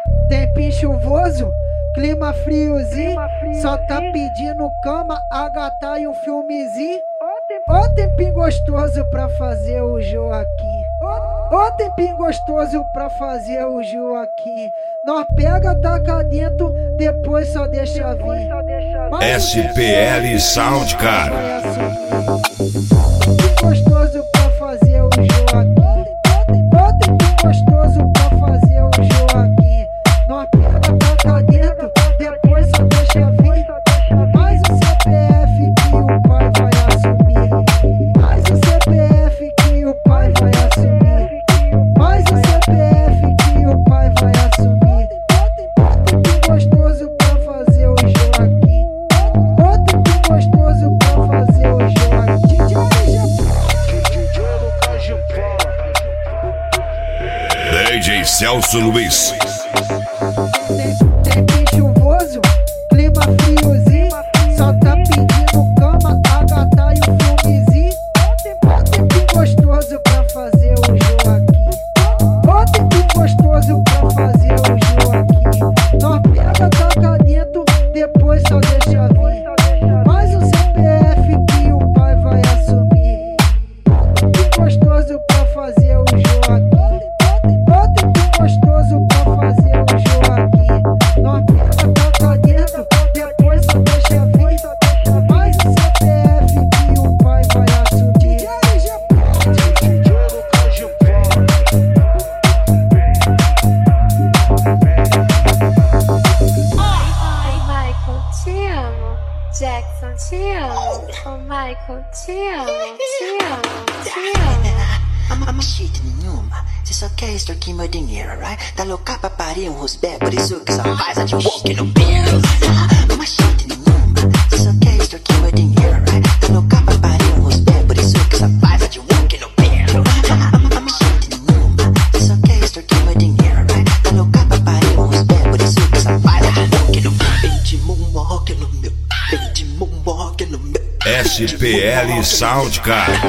Tempinho chuvoso, clima friozinho, só tá pedindo cama, a gata e um filmezinho. Ó tempinho gostoso pra fazer o Joaquim. Ó tempinho gostoso pra fazer o Joaquim. Nós pega, taca dentro, depois só deixa vir. SPL Sound, cara. Gostoso pra fazer o Joaquim. Ó tempinho gostoso pra fazer o Joaquim. Nós pega, taca dentro, depois só deixa vir. Mais o CPF que o pai vai assumir. Mais o CPF que o pai vai assumir. Mais o CPF que o pai vai assumir. Tempinho gostoso pra fazer o Joaquim. Tempinho gostoso pra fazer o Joaquim. DJ Celso Luiz. Tempinho chuvoso, clima friozinho, só tá pedindo cama, a gata e um filmezinho. Tempinho gostoso pra fazer o Joaquim. Tempinho gostoso pra fazer o Joaquim. Nós pega, taca dentro, depois só deixa vir. Mais um CPF que o pai vai assumir. Tempinho gostoso pra fazer o Joaquim. Tempinho gostoso pra fazer o Joaquim. Nós pega, taca dentro, depois só deixa vir. Mais um CPF que o pai vai assumir. Oi, Michael, te amo. Jackson, te amo. Oh, Michael, te amo, te amo, te amo. I'm shit nenhuma, você só quer extorquir meu dinheiro, right? Tá louca pra parir um rosbé, por isso que só faz a de walk no beiro. I'm shit nenhuma, você só quer extorquir meu dinheiro, right? Tá louca pra parir um rosbé, por isso que só faz a de walk no beiro. I'm shit nenhuma, você só quer extorquir meu dinheiro, right? Tá louca pra parir um rosbé, por isso que só faz a de walk no beiro. Vem de moonwalk no meu, vem de moonwalk no meu. SPL Sound, cara.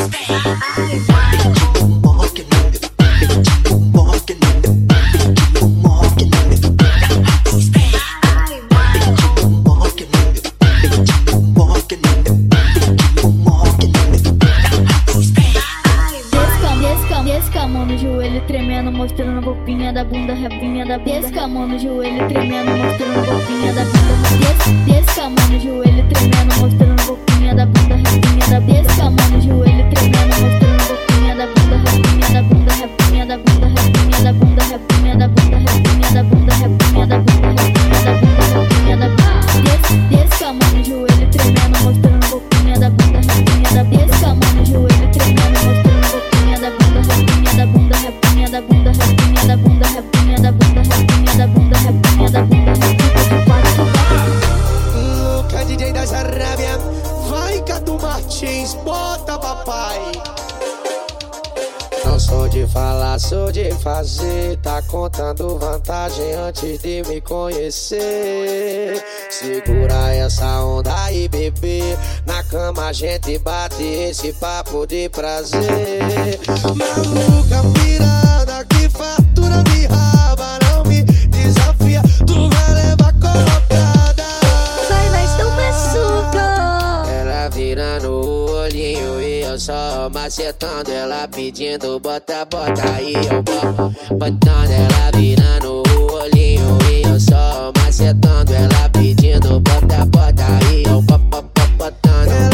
Descamando no joelho, tremendo, mostrando a bobinha da bunda, repinha da descamando no joelho, tremendo, mostrando a bobinha da bunda, descamando no joelho, tremendo, mostrando a bobinha da bunda, repinha da descamando no joelho, tremendo, mostrando a bobinha da bunda, repinha da bunda, repinha da bunda, repinha da bunda, repinha da bunda, repinha da bunda, repinha da bunda, repinha da bunda, repinha da bunda, descamando no joelho, tremendo, mostrando a bobinha da bunda, repinha da descamando no joelho, tremendo, mostrando a bobinha da bunda, repinha da bunda, repinha da bunda, repinha da bunda, repinha da bunda, repinha da bunda, repinha da bunda, Louca DJ dessa rábia, vai Cadu Martins, bota papai. Não sou de falar, sou de fazer. Tá contando vantagem antes de me conhecer. Segura essa onda aí, bebê. Na cama a gente bate esse papo de prazer. Maluca pirada que fatura me raba. Não me desafia, tu vai levar colocada. vai, mas não machuca. Ela virando o olhinho e eu só macetando. Ela pedindo bota, bota aí eu boto. Botando ela virando o olhinho e eu só macetando. Ela pedindo bota, bota aí eu botando.